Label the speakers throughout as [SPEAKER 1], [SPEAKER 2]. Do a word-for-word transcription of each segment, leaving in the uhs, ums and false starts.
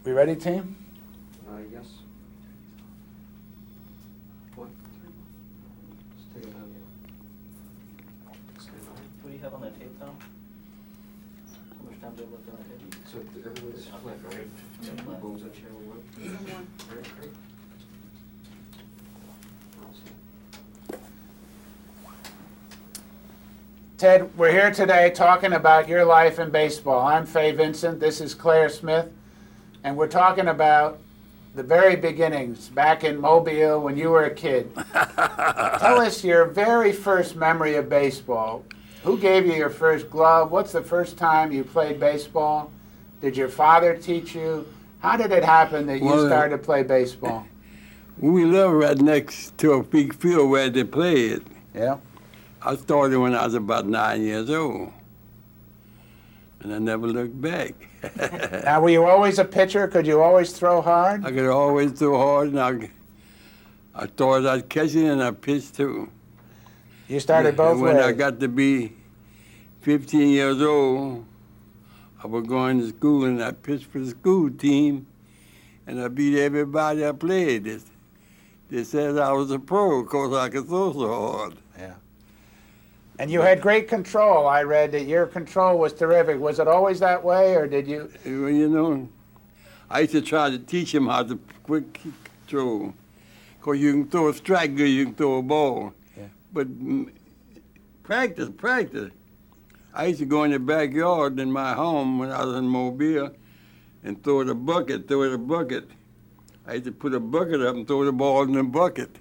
[SPEAKER 1] We ready, team?
[SPEAKER 2] Uh, yes. One, three. Let's take it down here. Stand by.
[SPEAKER 3] What do you have on that tape, Tom? How much time do you have left on that tape?
[SPEAKER 2] So everyone's flat, right?
[SPEAKER 3] Yeah.
[SPEAKER 2] What was that, channel one?
[SPEAKER 4] He's on one.
[SPEAKER 2] All right, great. All set.
[SPEAKER 1] Ted, we're here today talking about your life in baseball. I'm Fay Vincent, this is Claire Smith, and we're talking about the very beginnings, back in Mobile when you were a kid. Tell us your very first memory of baseball. Who gave you your first glove? What's the first time you played baseball? Did your father teach you? How did it happen that you
[SPEAKER 5] Well,
[SPEAKER 1] started to play baseball?
[SPEAKER 5] We live right next to a big field where they played.
[SPEAKER 1] Yeah?
[SPEAKER 5] I started when I was about nine years old, and I never looked back.
[SPEAKER 1] Now, were you always a pitcher? Could you always throw hard?
[SPEAKER 5] I could always throw hard, and I, I started out catching and I pitched too.
[SPEAKER 1] You started both
[SPEAKER 5] and when
[SPEAKER 1] ways.
[SPEAKER 5] I got to be fifteen years old, I was going to school and I pitched for the school team, and I beat everybody I played. They, they said I was a pro because I could throw so hard.
[SPEAKER 1] Yeah. And you had great control. I read that your control was terrific. Was it always that way, or did you?
[SPEAKER 5] Well, you know, I used to try to teach him how to quick control. Because you can throw a strike good, you can throw a ball.
[SPEAKER 1] Yeah.
[SPEAKER 5] But mm, practice, practice. I used to go in the backyard in my home when I was in Mobile and throw the bucket, throw the bucket. I used to put a bucket up and throw the ball in the bucket.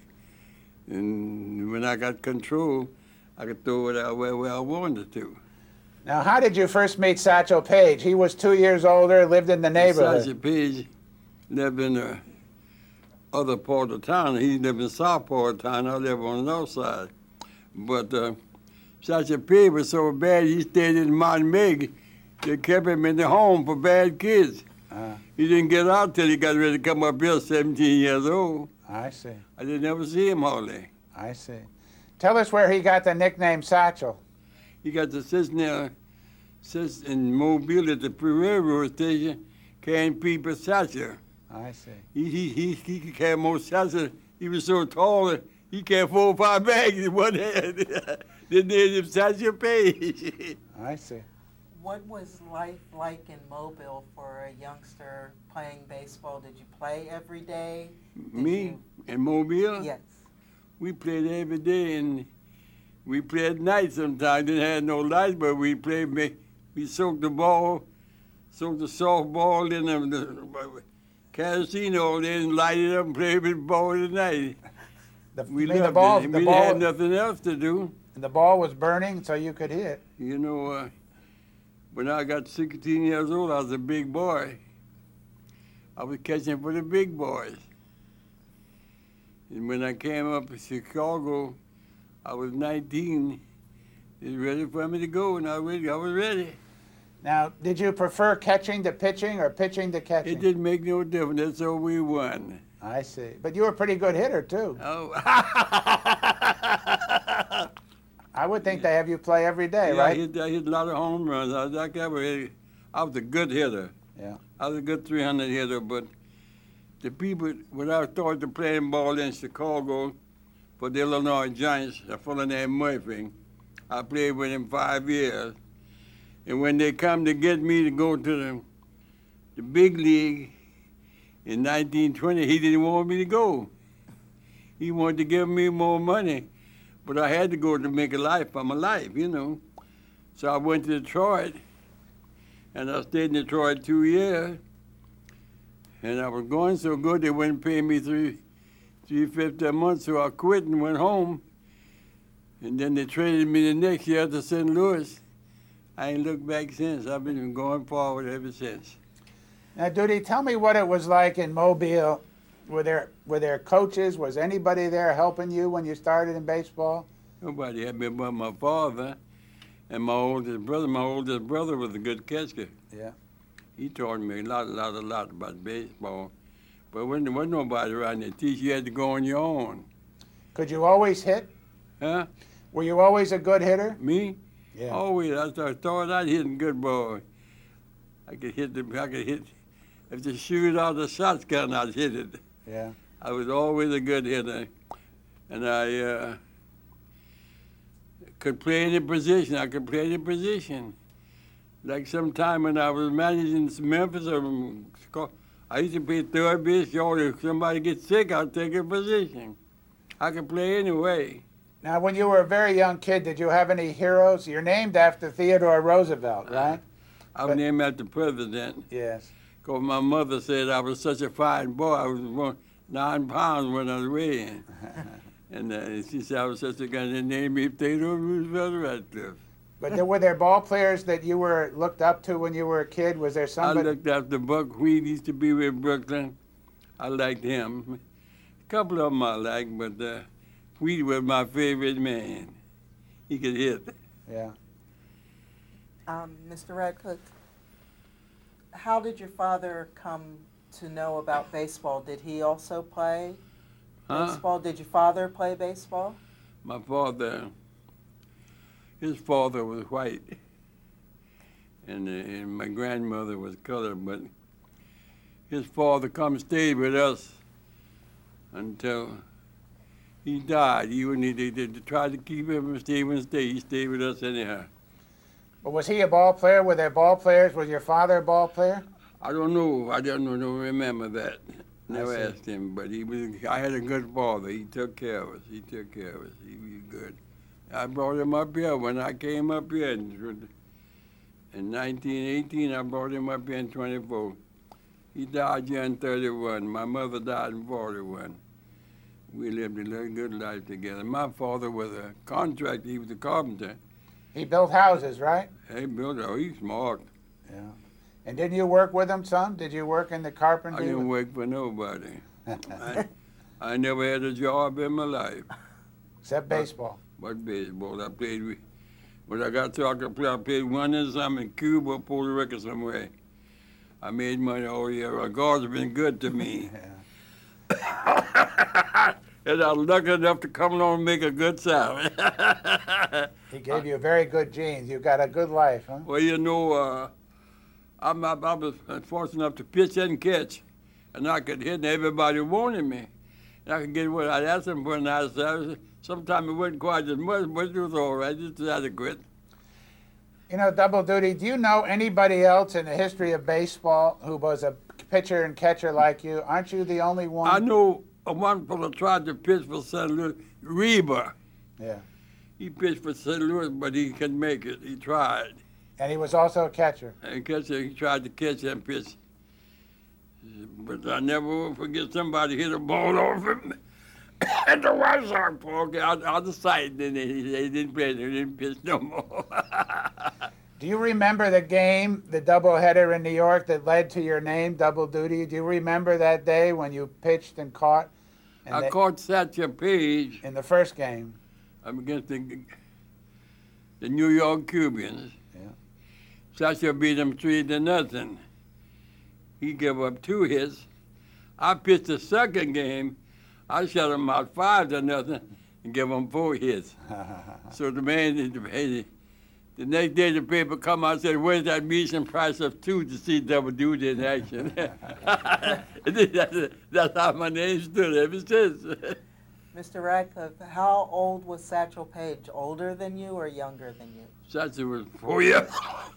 [SPEAKER 5] And when I got control, I could throw it out where, where I wanted to.
[SPEAKER 1] Now, how did you first meet Satchel Paige? He was two years older, lived in the neighborhood.
[SPEAKER 5] Satchel Paige lived in the other part of town. He lived in the south part of town. I live on the north side. But uh, Satchel Paige was so bad, he stayed in Montmig. They kept him in the home for bad kids.
[SPEAKER 1] Uh,
[SPEAKER 5] He didn't get out till he got ready to come up here, seventeen years old.
[SPEAKER 1] I see.
[SPEAKER 5] I didn't ever see him hardly.
[SPEAKER 1] I see. Tell us where he got the nickname Satchel.
[SPEAKER 5] He got to sit there, sits in Mobile at the railroad station, carrying people Satchel.
[SPEAKER 1] I see.
[SPEAKER 5] He, he, he, he could carry more Satchel. He was so tall, he carried four or five bags in one hand. They named him Satchel Paige.
[SPEAKER 1] I see.
[SPEAKER 4] What was life like in Mobile for a youngster playing baseball? Did you play every day? Did
[SPEAKER 5] Me
[SPEAKER 4] you-
[SPEAKER 5] in Mobile?
[SPEAKER 4] Yes.
[SPEAKER 5] We played every day, and we played at night sometimes. Didn't have no lights, but we played. We soaked the ball, soaked the softball in the, the kerosene all day and lighted it up and played with the ball at night.
[SPEAKER 1] The,
[SPEAKER 5] We
[SPEAKER 1] you mean the
[SPEAKER 5] loved
[SPEAKER 1] ball,
[SPEAKER 5] it.
[SPEAKER 1] the
[SPEAKER 5] We
[SPEAKER 1] ball,
[SPEAKER 5] had nothing else to do.
[SPEAKER 1] the ball was burning, so you could hit.
[SPEAKER 5] You know, uh, when I got sixteen years old, I was a big boy. I was catching for the big boys. And when I came up to Chicago, I was nineteen. It was ready for me to go, and I was ready. I was ready.
[SPEAKER 1] Now, did you prefer catching to pitching or pitching to catching?
[SPEAKER 5] It didn't make no difference. That's all we won.
[SPEAKER 1] I see. But you were a pretty good hitter, too.
[SPEAKER 5] Oh.
[SPEAKER 1] I would think they have you play every day,
[SPEAKER 5] Yeah, I
[SPEAKER 1] right?
[SPEAKER 5] hit, I hit a lot of home runs. I was, like, I was I was a good hitter.
[SPEAKER 1] Yeah.
[SPEAKER 5] I was a good three hundred hitter, but the people, when I started playing ball in Chicago for the Illinois Giants, a fellow named Murphy, I played with him five years. And when they come to get me to go to the, the big league in nineteen twenty, he didn't want me to go. He wanted to give me more money, but I had to go to make a life for my life, you know. So I went to Detroit, and I stayed in Detroit two years. And I was going so good they wouldn't pay me three, three fifty a month, so I quit and went home. And then they traded me the next year to Saint Louis. I ain't looked back since. I've been going forward ever since.
[SPEAKER 1] Now, Duty, tell me what it was like in Mobile. Were there were there coaches? Was anybody there helping you when you started in baseball?
[SPEAKER 5] Nobody had me but my father and my oldest brother. My oldest brother was a good catcher.
[SPEAKER 1] Yeah.
[SPEAKER 5] He taught me a lot, a lot, a lot about baseball. But when there wasn't nobody around to teach, you had to go on your own.
[SPEAKER 1] Could you always hit?
[SPEAKER 5] Huh?
[SPEAKER 1] Were you always a good hitter?
[SPEAKER 5] Me?
[SPEAKER 1] Yeah.
[SPEAKER 5] Always. I started out hitting good ball. I could hit the, I could hit if the shoot out the shots gun, I'd hit it.
[SPEAKER 1] Yeah.
[SPEAKER 5] I was always a good hitter, and I uh, could play any position. I could play any position. Like sometime when I was managing Memphis, or I used to play third base. Or if somebody gets sick, I'd take a position. I could play any way.
[SPEAKER 1] Now, when you were a very young kid, did you have any heroes? You're named after Theodore Roosevelt, right?
[SPEAKER 5] I was
[SPEAKER 1] But-
[SPEAKER 5] named after the president.
[SPEAKER 1] Yes.
[SPEAKER 5] Because my mother said I was such a fine boy. I was one, nine pounds when I was weighing. And uh, she said I was such a guy. They named me Theodore Roosevelt Radcliffe.
[SPEAKER 1] But there, were there ball players that you were looked up to when you were a kid? Was there
[SPEAKER 5] I
[SPEAKER 1] somebody?
[SPEAKER 5] looked after Buck Wheat. He used to be with Brooklyn. I liked him. A couple of them I liked, but uh, Wheat was my favorite man. He could hit.
[SPEAKER 1] Yeah.
[SPEAKER 4] Um, Mister Radcliffe, how did your father come to know about baseball? Did he also play
[SPEAKER 5] Huh?
[SPEAKER 4] baseball? Did your father play baseball?
[SPEAKER 5] My father, his father was white, and, uh, and my grandmother was colored, but his father come and stayed with us until he died. He wouldn't, they, they, they tried to keep him from staying, stay. He stayed with us anyhow.
[SPEAKER 1] But was he a ball player? Were there ball players? Was your father a ball player?
[SPEAKER 5] I don't know. I don't know. Don't remember that. Never
[SPEAKER 1] see.
[SPEAKER 5] asked him, but he was. I had a good father. He took care of us. He took care of us. He was good. I brought him up here when I came up here in, in nineteen eighteen. I brought him up here in twenty-four. He died here in thirty-one. My mother died in forty-one. We lived a little good life together. My father was a contractor. He was a carpenter.
[SPEAKER 1] He built houses, right?
[SPEAKER 5] He built. Oh, he's smart.
[SPEAKER 1] Yeah. And didn't you work with him some? Did you work in the
[SPEAKER 5] I
[SPEAKER 1] carpentry?
[SPEAKER 5] didn't work for nobody. I, I never had a job in my life.
[SPEAKER 1] Except baseball.
[SPEAKER 5] But baseball, I played with, when I got to I could play, I played one in some in Cuba, Puerto Rico, somewhere. I made money all year. Uh, God's been good to me. And I'm lucky enough to come along and make a good salary.
[SPEAKER 1] He gave you very good genes. You got a good life, huh?
[SPEAKER 5] Well, you know, uh, I'm, I, I was fortunate enough to pitch and catch, and I could hit, and everybody wanted me. And I could get what I'd ask them for a nice salary. Sometimes it wasn't quite as much, but it was all right. It's adequate.
[SPEAKER 1] You know, double duty, do you know anybody else in the history of baseball who was a pitcher and catcher like you? Aren't you the only one?
[SPEAKER 5] I know a one fellow tried to pitch for Saint Louis, Reba.
[SPEAKER 1] Yeah.
[SPEAKER 5] He pitched for Saint Louis, but he couldn't make it. He tried.
[SPEAKER 1] And he was also a catcher.
[SPEAKER 5] And catcher, he tried to catch and pitch. But I never will forget somebody hit a ball off him at the White Sox park out, out of sight. And they, they didn't play, they didn't pitch no more.
[SPEAKER 1] Do you remember the game, the doubleheader in New York that led to your name, Double Duty? Do you remember that day when you pitched and caught? And
[SPEAKER 5] I
[SPEAKER 1] they-
[SPEAKER 5] caught Satchel Paige
[SPEAKER 1] in the first game.
[SPEAKER 5] I'm against the, the New York Cubans.
[SPEAKER 1] Yeah.
[SPEAKER 5] Satchel beat him three to nothing. He gave up two hits. I pitched the second game. I shut him out five to nothing and gave him four hits. So the man, the, the next day the paper come out and said, where's that median price of two to see Double Duty in action? that's, that's how my name stood ever since.
[SPEAKER 4] Mister Radcliffe, how old was Satchel Paige? Older than you or younger than you?
[SPEAKER 5] Satchel was four years,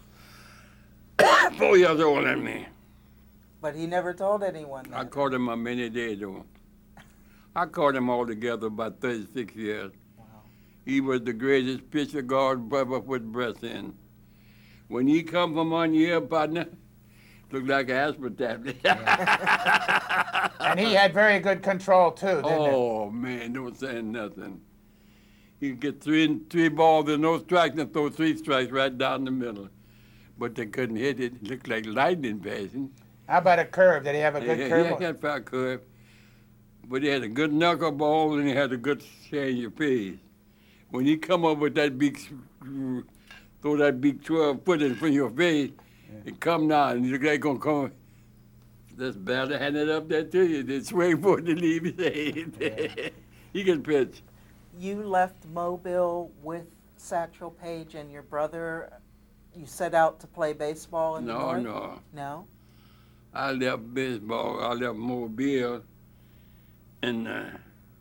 [SPEAKER 5] four years older than me.
[SPEAKER 4] But he never told anyone
[SPEAKER 5] I
[SPEAKER 4] that.
[SPEAKER 5] caught him on many days though. I caught him all together about thirty-six years.
[SPEAKER 4] Wow.
[SPEAKER 5] He was the greatest pitcher God ever put breath in. When he come from on your partner, looked like an aspirin tablet.
[SPEAKER 1] And he had very good control too, didn't he?
[SPEAKER 5] Oh man, don't say nothing. He could get three three balls and no strikes and throw three strikes right down the middle. But they couldn't hit it. It looked like lightning passing.
[SPEAKER 1] How about a curve? Did he have a good
[SPEAKER 5] He,
[SPEAKER 1] curve?
[SPEAKER 5] he had a fat curve. But he had a good knuckleball and he had a good change of pace. When he come up with that big, throw that big twelve foot in front of your face, and come down, and the guy gonna come, just barely hand it up there to you, then swing for it to leave his head. He can pitch.
[SPEAKER 4] You left Mobile with Satchel Paige and your brother. You set out to play baseball in the
[SPEAKER 5] No,
[SPEAKER 4] North?
[SPEAKER 5] no.
[SPEAKER 4] No?
[SPEAKER 5] I left baseball, I left Mobile in, uh,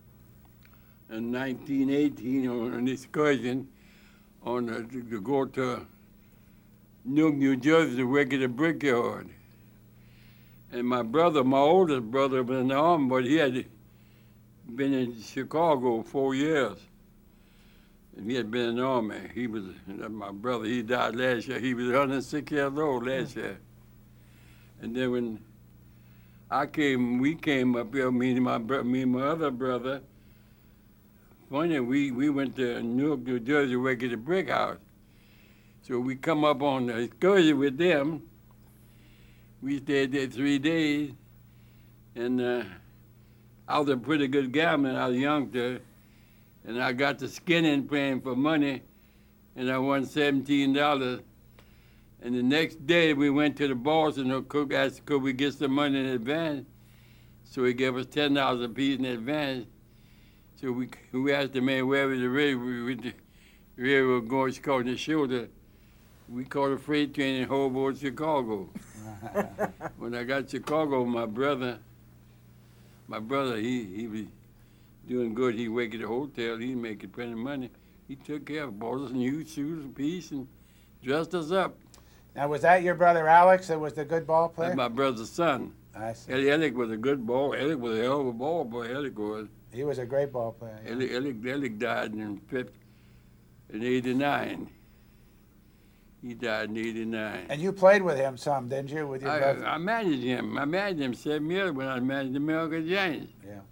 [SPEAKER 5] in nineteen eighteen on an excursion on uh, to, to go to Newark, New Jersey to work at a brickyard. And my brother, my oldest brother, was in the army, but he had been in Chicago four years. And he had been in the army. He was, my brother, he died last year. He was one hundred six years old last year. And then when I came, we came up here, me and my, bro- me and my other brother, funny, we, we went to Newark, New Jersey, to work at the brick house. So we come up on the excursion with them. We stayed there three days, and uh, I was a pretty good gambler. I was a youngster, and I got the skinning playing for money, and I won seventeen dollars. And the next day, we went to the boss, and the cook asked, could we get some money in advance? So he gave us ten dollars a piece in advance. So we we asked the man where was the river. We went to river going to the shoulder. We caught a freight train in Hoboken, Chicago. When I got to Chicago, my brother, my brother, he, he was doing good. He worked at the hotel. He making plenty of money. He took care of bought us new shoes, a piece, and dressed us up.
[SPEAKER 1] Now, was that your brother Alex that was the good ball player?
[SPEAKER 5] That's my brother's son.
[SPEAKER 1] I see.
[SPEAKER 5] Ellie Ellick was a good ball. Ellick was a hell of a ball boy. Ellick was.
[SPEAKER 1] He was a great ball player. yeah.
[SPEAKER 5] Ellick, Ellick, Ellick died in fifth, in eighty-nine. He died in eighty-nine.
[SPEAKER 1] And you played with him some, didn't you, with your
[SPEAKER 5] I,
[SPEAKER 1] brother?
[SPEAKER 5] I managed him. I managed him seven years when I managed the American Giants.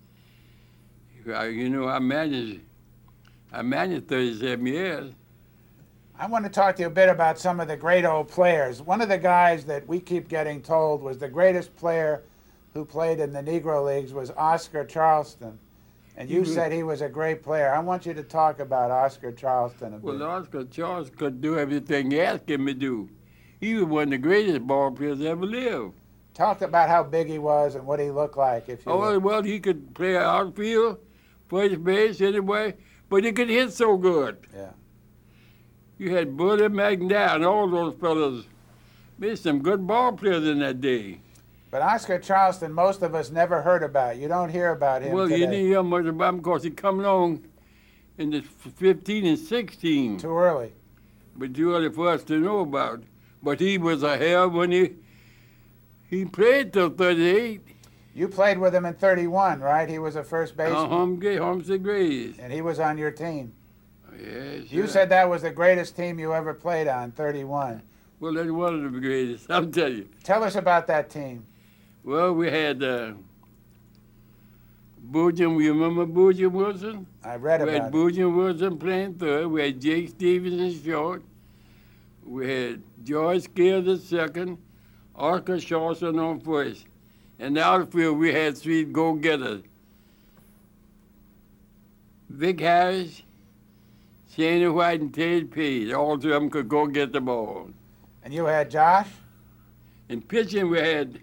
[SPEAKER 1] Yeah.
[SPEAKER 5] I, you know, I managed, I managed thirty-seven years.
[SPEAKER 1] I want to talk to you a bit about some of the great old players. One of the guys that we keep getting told was the greatest player who played in the Negro Leagues was Oscar Charleston. And you
[SPEAKER 5] Mhm.
[SPEAKER 1] said he was a great player. I want you to talk about Oscar Charleston a bit.
[SPEAKER 5] Well, Oscar Charles could do everything you asked him to do. He was one of the greatest ball players ever lived.
[SPEAKER 1] Talk about how big he was and what he looked like. If you
[SPEAKER 5] Oh,
[SPEAKER 1] would.
[SPEAKER 5] well, he could play outfield, first base, anyway, but he could hit so good.
[SPEAKER 1] Yeah.
[SPEAKER 5] You had Buddy McNair and all those fellas. There's some good ball players in that day.
[SPEAKER 1] But Oscar Charleston, most of us never heard about. You don't hear about him
[SPEAKER 5] Well,
[SPEAKER 1] today.
[SPEAKER 5] you didn't hear much about him because he come along in the fifteen and sixteen.
[SPEAKER 1] Too early.
[SPEAKER 5] But too early for us to know about. But he was a hell when he he played till thirty-eight.
[SPEAKER 1] You played with him in thirty-one, right? He was a first baseman,
[SPEAKER 5] Uh, home, Homestead Grays.
[SPEAKER 1] and he was on your team.
[SPEAKER 5] Yes.
[SPEAKER 1] You
[SPEAKER 5] sir.
[SPEAKER 1] said that was the greatest team you ever played on, thirty-one.
[SPEAKER 5] Well, that's one of the greatest, I'll tell you.
[SPEAKER 1] Tell us about that team.
[SPEAKER 5] Well, we had uh, Boojum, you remember Boojum Wilson?
[SPEAKER 1] I read
[SPEAKER 5] We
[SPEAKER 1] about
[SPEAKER 5] had
[SPEAKER 1] it.
[SPEAKER 5] Boojum Wilson playing third. We had Jake Stevens in short. We had George Scales at second. Oscar Charleston on first. In the outfield, we had three go-getters. Vic Harris, Shane White, and Ted Page. All three of them could go get the ball.
[SPEAKER 1] And you had Josh?
[SPEAKER 5] In pitching, we had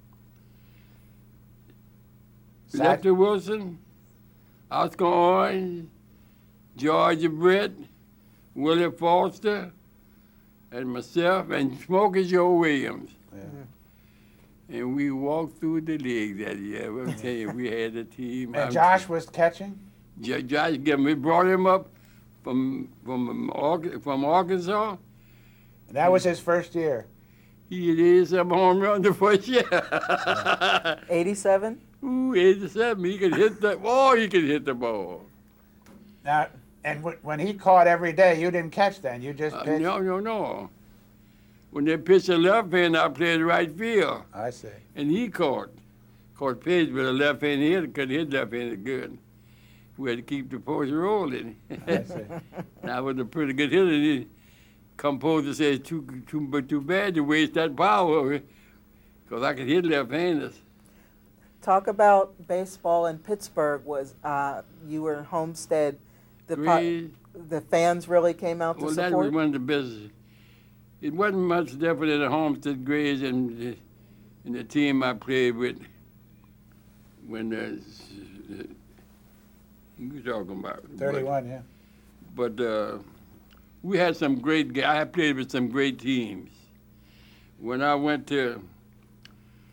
[SPEAKER 1] Sack-
[SPEAKER 5] Lefty Wilson, Oscar Orange, George Brett, Willie Foster, and myself, and Smokey Joe Williams.
[SPEAKER 1] Yeah.
[SPEAKER 5] And we walked through the league that year. I'll tell you, we had a team.
[SPEAKER 1] And Josh was catching?
[SPEAKER 5] Jo- Josh, we brought him up from from Ar- from Arkansas.
[SPEAKER 1] And that was his first year.
[SPEAKER 5] He did some home run the first year.
[SPEAKER 4] eighty-seven?
[SPEAKER 5] Ooh, eighty-seven. He could hit the ball. He could hit the ball.
[SPEAKER 1] Now, and w- when he caught every day, you didn't catch then. You just
[SPEAKER 5] Uh,
[SPEAKER 1] pitched?
[SPEAKER 5] no, no, no. When they pitched the left hand, I played right field,
[SPEAKER 1] I see.
[SPEAKER 5] and he caught. Caught Page with a left hand hitter, could hit left handed good. We had to keep the post rolling.
[SPEAKER 1] I see.
[SPEAKER 5] I was a pretty good hitter. The composer says, too, too, but too bad to waste that power, because I could hit left-handers.
[SPEAKER 4] Talk about baseball in Pittsburgh. Was uh, you were in Homestead? The po-
[SPEAKER 5] Grays,
[SPEAKER 4] the fans really came out to
[SPEAKER 5] well, that
[SPEAKER 4] support.
[SPEAKER 5] was one of the best. It wasn't much different than the Homestead Grays and the, and the team I played with when uh, you talking about.
[SPEAKER 1] thirty-one, yeah.
[SPEAKER 5] But, but uh, we had some great guys. I played with some great teams. When I went to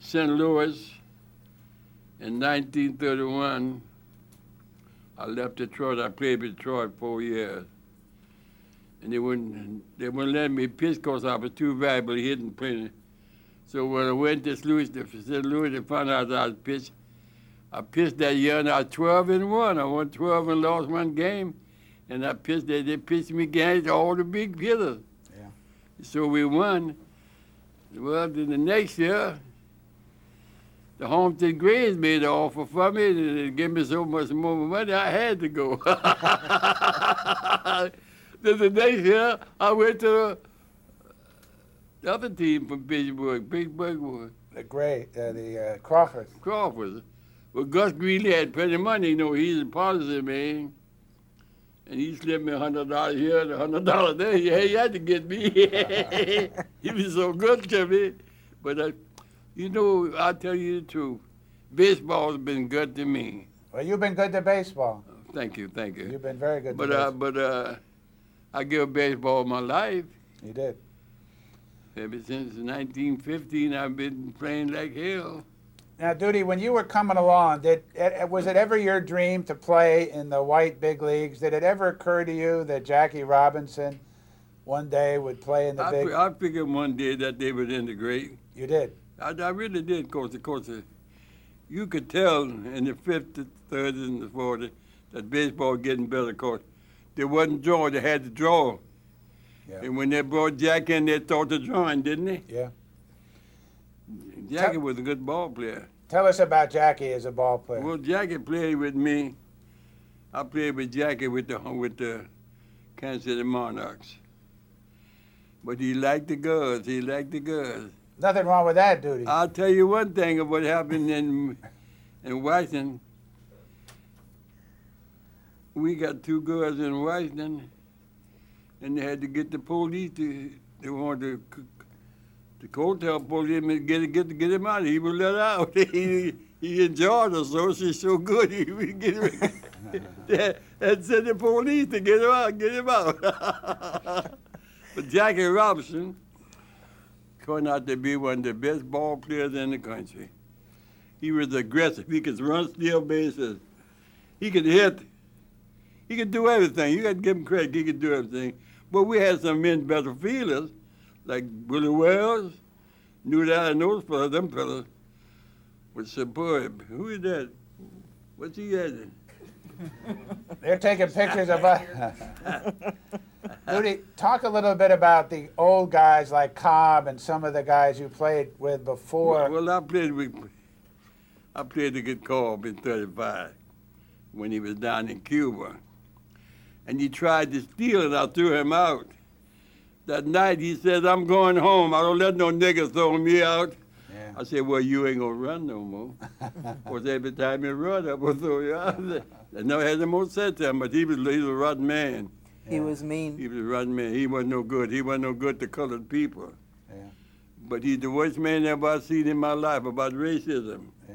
[SPEAKER 5] Saint Louis in nineteen thirty-one. I left Detroit. I played with Detroit four years. And they wouldn't, they wouldn't let me pitch because I was too valuable hitting playing. So when I went to Louis, to Saint Louis, they found out I was pitched. I pitched that year and I was twelve and one. I won twelve and lost one game. And I pitched, they, they pitched me against all the big hitters.
[SPEAKER 1] Yeah.
[SPEAKER 5] So we won. Well, then the next year, the Homestead Grays made an offer for me, and they gave me so much more money, I had to go. Then the next year, I went to the other team from Pittsburgh, Pittsburgh,
[SPEAKER 1] The Gray, uh, the uh, Crawford.
[SPEAKER 5] Crawford. Well, Gus Greeley had plenty of money. You know, he's a partisan man. And he slipped me a hundred dollars here and a hundred dollars there. Yeah, he had to get me. He was so good to me. But, uh, you know, I'll tell you the truth. Baseball's been good to me.
[SPEAKER 1] Well, you've been good to baseball.
[SPEAKER 5] Thank you, thank you.
[SPEAKER 1] You've been very good
[SPEAKER 5] But,
[SPEAKER 1] to
[SPEAKER 5] uh,
[SPEAKER 1] baseball.
[SPEAKER 5] but uh, I give baseball my life.
[SPEAKER 1] You did.
[SPEAKER 5] Ever since nineteen fifteen, I've been playing like hell.
[SPEAKER 1] Now, Duty, when you were coming along, did it, was it ever your dream to play in the white big leagues? Did it ever occur to you that Jackie Robinson one day would play in the
[SPEAKER 5] I,
[SPEAKER 1] big?
[SPEAKER 5] fi- I figured one day that they would integrate.
[SPEAKER 1] You did.
[SPEAKER 5] I, I really did, because of course, uh, you could tell in the fifties, thirties, and the forties that baseball was getting better, because they wasn't drawing, they had to draw.
[SPEAKER 1] Yeah.
[SPEAKER 5] And when they brought Jackie in, they thought the drawing, didn't they?
[SPEAKER 1] Yeah.
[SPEAKER 5] Jackie was a good ball player.
[SPEAKER 1] Tell us about Jackie as a ball player.
[SPEAKER 5] Well, Jackie played with me. I played with Jackie with the with the Kansas City Monarchs. But he liked the girls. He liked the girls.
[SPEAKER 1] Nothing wrong with that, Duty.
[SPEAKER 5] I'll tell you one thing of what happened in in Washington. We got two girls in Washington, and they had to get the police to. They wanted to. The hotel police to get get get him out. He was let out. he he enjoyed us, so she's so good. He we get him. And sent the police to get him out, get him out. But Jackie Robinson turned out to be one of the best ball players in the country. He was aggressive. He could run, steal bases. He could hit. He could do everything. You got to give him credit. He could do everything. But we had some men better fielders, like Willie Wells, knew that, and those fellas, them fellas was superb. Who is that? What's he at?
[SPEAKER 1] They're taking pictures of us. Duty, talk a little bit about the old guys like Cobb and some of the guys you played with before.
[SPEAKER 5] Well, well, I played with, I played to get Cobb in thirty-five when he was down in Cuba. And he tried to steal it. I threw him out. That night he said, I'm going home. I don't let no niggas throw me out.
[SPEAKER 1] Yeah.
[SPEAKER 5] I said, well, you ain't gonna run no more. Because every time you run, I'm gonna throw you out. I never had no more said to him, but he was, he was a rotten man.
[SPEAKER 4] He was mean.
[SPEAKER 5] He was a rotten man. He wasn't no good. He wasn't no good to colored people.
[SPEAKER 1] Yeah.
[SPEAKER 5] But he's the worst man ever I've seen in my life about racism.
[SPEAKER 1] Yeah.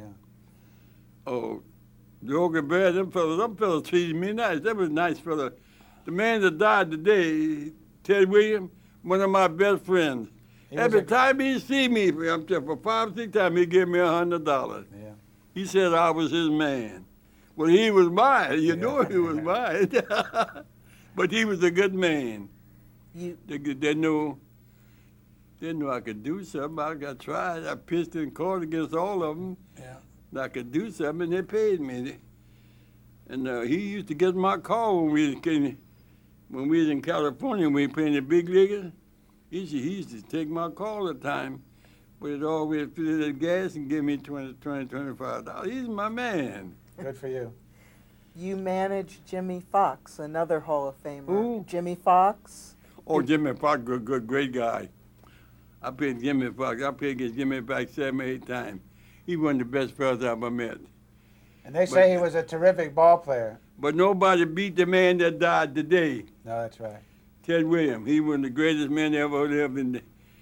[SPEAKER 5] Oh, Yogi Bear, them fellas, them fellas treated me nice. That was a nice fella. The man that died today, Ted Williams, one of my best friends.
[SPEAKER 1] He was
[SPEAKER 5] Every
[SPEAKER 1] a-
[SPEAKER 5] time he see me, I'm telling you, for five, six times, he give me a hundred dollars.
[SPEAKER 1] Yeah.
[SPEAKER 5] He said I was his man. Well, he was mine. You
[SPEAKER 1] Yeah.
[SPEAKER 5] know he was mine. But he was a good man.
[SPEAKER 4] You
[SPEAKER 5] They, they knew, they knew I could do something. I got tried. I pitched in court against all of them.
[SPEAKER 1] Yeah.
[SPEAKER 5] And I could do something, and they paid me. And uh, he used to get my call when we came, when we was in California, when we playing the big leaguers. He used, to, he used to take my call at the time, but it always filled the gas and give me twenty, twenty, twenty-five dollars. He's my man.
[SPEAKER 1] Good for you.
[SPEAKER 4] you managed Jimmy Fox, another Hall of Famer.
[SPEAKER 5] Who?
[SPEAKER 4] Jimmy Fox.
[SPEAKER 5] Oh, Jimmy Fox, good, good, great guy. I played Jimmy Fox. I played against Jimmy Fox seven, eight times. He one of the best fellas I ever met.
[SPEAKER 1] And they say he was a terrific ball player.
[SPEAKER 5] But nobody beat the man that died today,
[SPEAKER 1] No, that's right.
[SPEAKER 5] Ted Williams. He was the greatest man that ever lived. In the,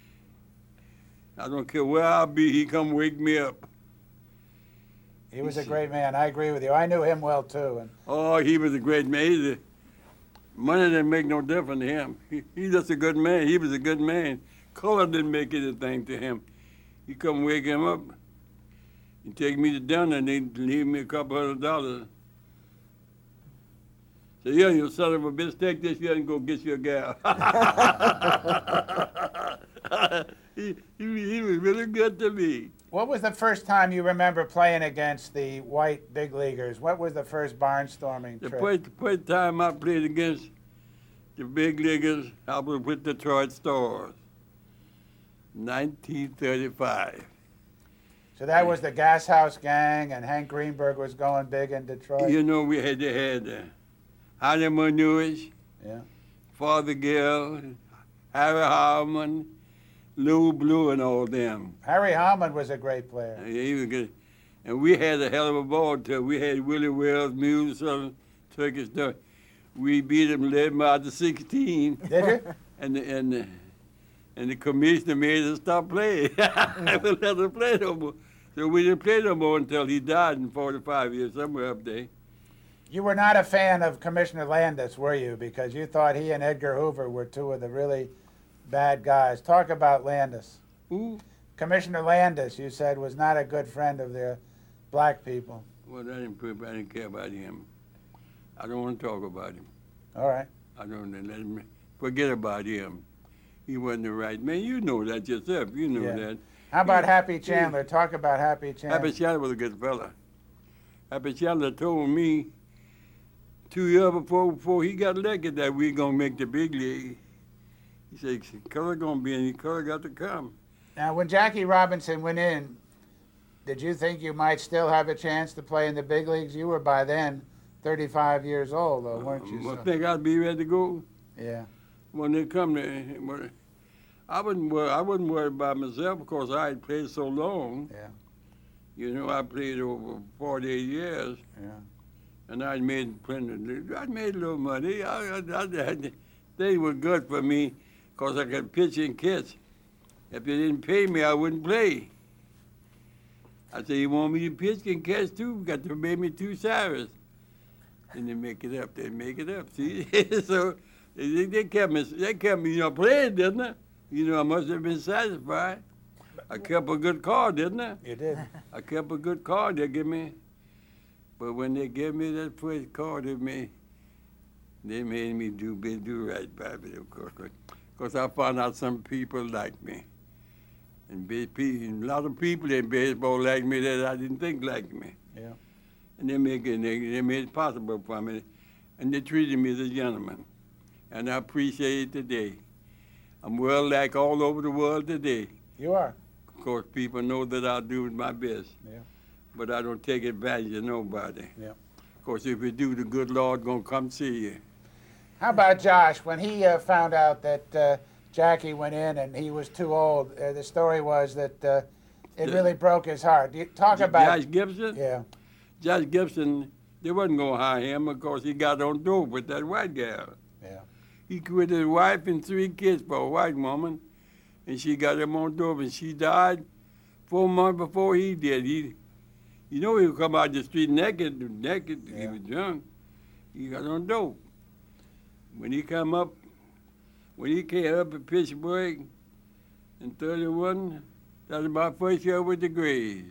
[SPEAKER 5] I don't care where I'll be, he come wake me up.
[SPEAKER 1] He was a great man. I agree with you. I knew him well too. And
[SPEAKER 5] Oh, he was a great man. He's a, money didn't make no difference to him. He, he's just a good man. He was a good man. Color didn't make anything to him. You come wake him up, take me to dinner and they'd leave me a couple hundred dollars. Say, yeah, you son of a bitch, take this here and go get your gal. he, he, he was really good to me.
[SPEAKER 1] What was the first time you remember playing against the white big leaguers? What was the first barnstorming
[SPEAKER 5] The
[SPEAKER 1] trip?
[SPEAKER 5] first, the first time I played against the big leaguers, I was with Detroit Stars, nineteen thirty-five.
[SPEAKER 1] So that was the Gas House Gang, and Hank Greenberg was going big in Detroit.
[SPEAKER 5] You know, we had, they had uh, Honey Manuich,
[SPEAKER 1] Yeah.
[SPEAKER 5] Father Gill, Harry Harmon, Lou Blue, and all them.
[SPEAKER 1] Harry Hammond was a great player.
[SPEAKER 5] Yeah, he was good. And we had a hell of a ball too. We had Willie Wells, Mule Southern, Turkish Dutch. We beat them, led them out to sixteen,
[SPEAKER 1] Did you?
[SPEAKER 5] and the, and the, and the commissioner made us stop playing. I wouldn't let us play no more. So we didn't play no more until he died in forty-five years, somewhere up there.
[SPEAKER 1] You were not a fan of Commissioner Landis, were you? Because you thought he and Edgar Hoover were two of the really bad guys. Talk about Landis.
[SPEAKER 5] Who?
[SPEAKER 1] Commissioner Landis, you said, was not a good friend of the black people.
[SPEAKER 5] Well, I didn't, I didn't care about him. I don't want to talk about him.
[SPEAKER 1] All right.
[SPEAKER 5] I don't let him, forget about him. He wasn't the right man. You know that yourself. You know
[SPEAKER 1] Yeah.
[SPEAKER 5] that.
[SPEAKER 1] How about
[SPEAKER 5] Yeah.
[SPEAKER 1] Happy Chandler? Talk about Happy Chandler.
[SPEAKER 5] Happy Chandler was a good fella. Happy Chandler told me two years before before he got elected that we gonna make the big league. He said, "Color gonna be in. Color got to come."
[SPEAKER 1] Now, when Jackie Robinson went in, did you think you might still have a chance to play in the big leagues? You were by then thirty-five years old, though, weren't you?
[SPEAKER 5] I
[SPEAKER 1] So-
[SPEAKER 5] think I'd be ready to go
[SPEAKER 1] yeah.
[SPEAKER 5] when they come there. When- I wouldn't worry. I wouldn't worry about myself because I had played so long.
[SPEAKER 1] Yeah.
[SPEAKER 5] You know, I played over forty-eight years.
[SPEAKER 1] Yeah.
[SPEAKER 5] And I made plenty. I made a little money. I, I, I, they were good for me because I could pitch and catch. If they didn't pay me, I wouldn't play. I said, "You want me to pitch and catch too? You got to pay me two salaries." And they make it up. They make it up. See, so they, they kept me. They kept me, you know, playing, didn't they? You know, I must have been satisfied. I kept a good card, didn't I?
[SPEAKER 1] You did.
[SPEAKER 5] I kept a good card they give me. But when they gave me that first card, they made, they made me do do right by me, of course. Because I found out some people like me. And be- pe- a lot of people in baseball like me that I didn't think liked me.
[SPEAKER 1] Yeah.
[SPEAKER 5] And they, make it, they, they made it possible for me. And they treated me as a gentleman. And I appreciate it today. I'm well liked all over the world today.
[SPEAKER 1] You are.
[SPEAKER 5] Of course, people know that I do my best.
[SPEAKER 1] Yeah.
[SPEAKER 5] But I don't take advantage of nobody.
[SPEAKER 1] Yeah.
[SPEAKER 5] Of course, if you do, the good Lord gonna come see you.
[SPEAKER 1] How about Josh? When he uh, found out that uh, Jackie went in and he was too old, uh, the story was that uh, it
[SPEAKER 5] Yeah.
[SPEAKER 1] really broke his heart. You talk about.
[SPEAKER 5] Josh Gibson?
[SPEAKER 1] Yeah.
[SPEAKER 5] Josh Gibson, they wasn't gonna hire him because he got on dope with that white gal.
[SPEAKER 1] Yeah.
[SPEAKER 5] He quit his wife and three kids for a white woman, and she got him on dope, and she died four months before he did. He, you know, he would come out the street naked, naked. He
[SPEAKER 1] Yeah.
[SPEAKER 5] was drunk. He got on dope. When he come up, when he came up in Pittsburgh in thirty-one, that was my first year with the Grays.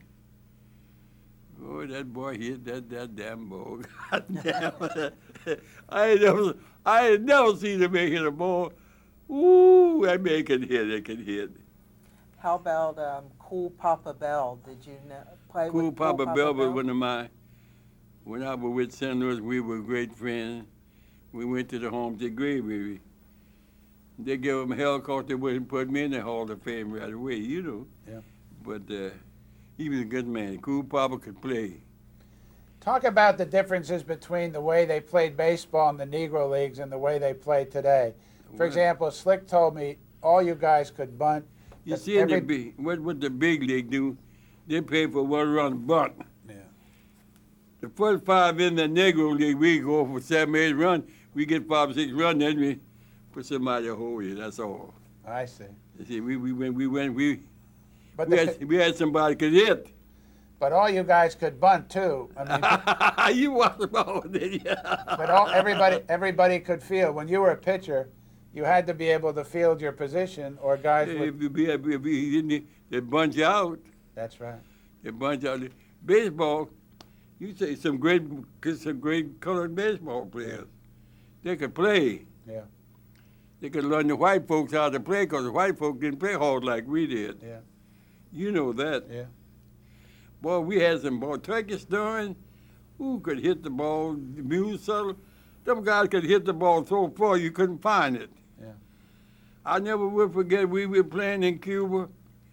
[SPEAKER 5] Oh, that boy hit that that damn ball. God damn. I ain't never, I ain't never seen him hit a ball. Ooh, that man can hit. It can hit.
[SPEAKER 4] How about um, Cool Papa Bell? Did you know, play
[SPEAKER 5] Cool
[SPEAKER 4] with
[SPEAKER 5] Papa Bell was one of my. When I was with Saint Louis, we were great friends. We went to the home to Gravy. They gave him hell because they wouldn't put me in the Hall of Fame right away, you know.
[SPEAKER 1] Yeah.
[SPEAKER 5] But uh, he was a good man. Cool Papa could play.
[SPEAKER 1] Talk about the differences between the way they played baseball in the Negro Leagues and the way they play today. For
[SPEAKER 5] Well,
[SPEAKER 1] example, Slick told me all you guys could bunt.
[SPEAKER 5] You
[SPEAKER 1] that
[SPEAKER 5] see, in the
[SPEAKER 1] every-
[SPEAKER 5] big, what what the big league do? They pay for one run bunt.
[SPEAKER 1] Yeah.
[SPEAKER 5] The first five in the Negro League, we go for seven, eight run. We get five, six run, then we put somebody to hold you. That's all.
[SPEAKER 1] I see.
[SPEAKER 5] You see, we we went we went we
[SPEAKER 1] But
[SPEAKER 5] we
[SPEAKER 1] the,
[SPEAKER 5] had, we had somebody could hit.
[SPEAKER 1] but all you guys could bunt too. I mean,
[SPEAKER 5] You watch the ball, did you?
[SPEAKER 1] but all, everybody everybody could field. When you were a pitcher, you had to be able to field your position, or guys would.
[SPEAKER 5] If you be, if you be, didn't they bunch out.
[SPEAKER 1] That's right.
[SPEAKER 5] They bunch out. baseball, you say some great, some great colored baseball players. They could play.
[SPEAKER 1] Yeah.
[SPEAKER 5] They could learn the white folks how to play because the white folks didn't play hard like we did.
[SPEAKER 1] Yeah.
[SPEAKER 5] You know that.
[SPEAKER 1] Yeah.
[SPEAKER 5] Boy, we had some ball. Turkey Stern, who could hit the ball? Mule Sutter, them guys could hit the ball so far you couldn't find it.
[SPEAKER 1] Yeah.
[SPEAKER 5] I never will forget we were playing in Cuba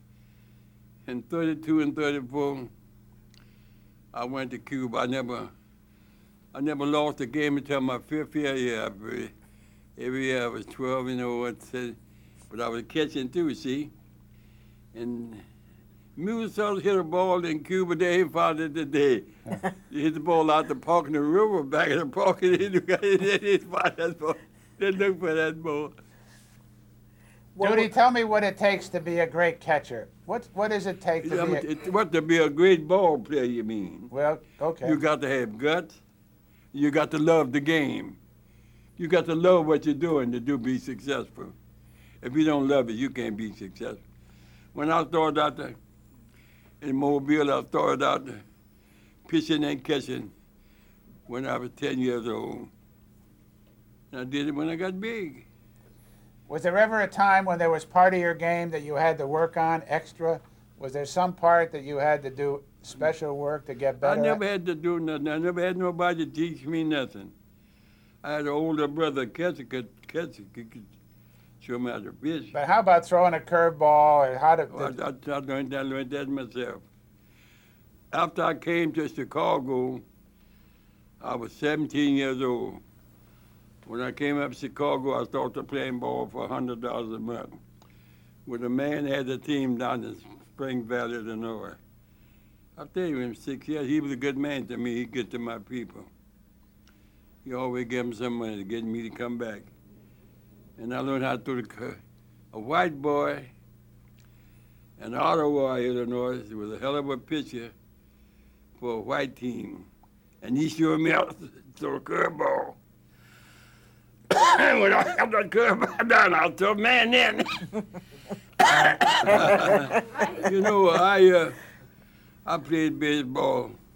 [SPEAKER 5] in thirty-two and thirty-four. I went to Cuba. I never, I never lost a game until my fifth year. Yeah, every, every year I was twelve and oh, but I was catching too. See, and Mule Sutter hit a ball in Cuba. They ain't found it today. He hit the ball out the park in the river, back in the park, and they didn't find that ball. They look for that ball.
[SPEAKER 4] What
[SPEAKER 1] Judy,
[SPEAKER 4] would-
[SPEAKER 1] tell me what it takes to be a great catcher. What what does it take to
[SPEAKER 5] I
[SPEAKER 1] be
[SPEAKER 5] mean,
[SPEAKER 1] a,
[SPEAKER 5] it- What to be a great ball player, you mean?
[SPEAKER 1] well, okay.
[SPEAKER 5] You got to have guts. You got to love the game. You got to love what you're doing to do be successful. If you don't love it, you can't be successful. When I started out there in Mobile, I started out there pitching and catching when I was ten years old. And I did it when I got big.
[SPEAKER 1] Was there ever a time when there was part of your game that you had to work on extra? Was there some part that you had to do special work to get
[SPEAKER 5] I
[SPEAKER 1] better
[SPEAKER 5] never
[SPEAKER 1] at?
[SPEAKER 5] had to do nothing. I never had nobody teach me nothing. I had an older brother, Ketzer, could, Ketzer, could, could show me how to pitch.
[SPEAKER 1] But how about throwing a curveball or how to?
[SPEAKER 5] Oh, I, I, I learned that, I learned that myself. After I came to Chicago, I was seventeen years old. When I came up to Chicago, I started playing ball for one hundred dollars a month. When a man had a team down in Spring Valley, Illinois. I'll tell you, in six years, he was a good man to me. He'd get to my people. He always gave them some money to get me to come back. And I learned how to throw the cur- a white boy in Ottawa, Illinois, was a hell of a pitcher for a white team. And he showed me how to throw a curveball. When I got that curveball down, I was a man then. You know, I uh, I played baseball